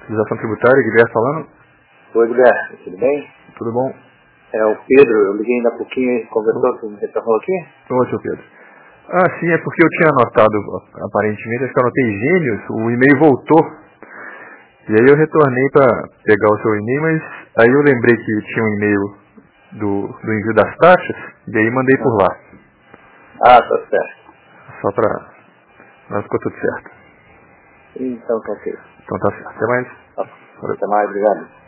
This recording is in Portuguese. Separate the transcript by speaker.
Speaker 1: Fiscalização Tributária, Guilherme falando.
Speaker 2: Oi, Guilherme, tudo bem?
Speaker 1: Tudo bom?
Speaker 2: É o Pedro, eu liguei ainda há pouquinho e conversou com você falou aqui?
Speaker 1: Oi, seu Pedro. Sim, é porque eu tinha anotado, aparentemente, acho que eu anotei Gênios, o e-mail voltou. E aí eu retornei para pegar o seu e-mail, mas aí eu lembrei que tinha um e-mail do envio das taxas, e aí mandei por lá.
Speaker 2: Tá certo.
Speaker 1: Só pra... Mas ficou tudo certo.
Speaker 2: Então tá ok.
Speaker 1: Então tá certo. Até mais.
Speaker 2: Até mais, obrigado.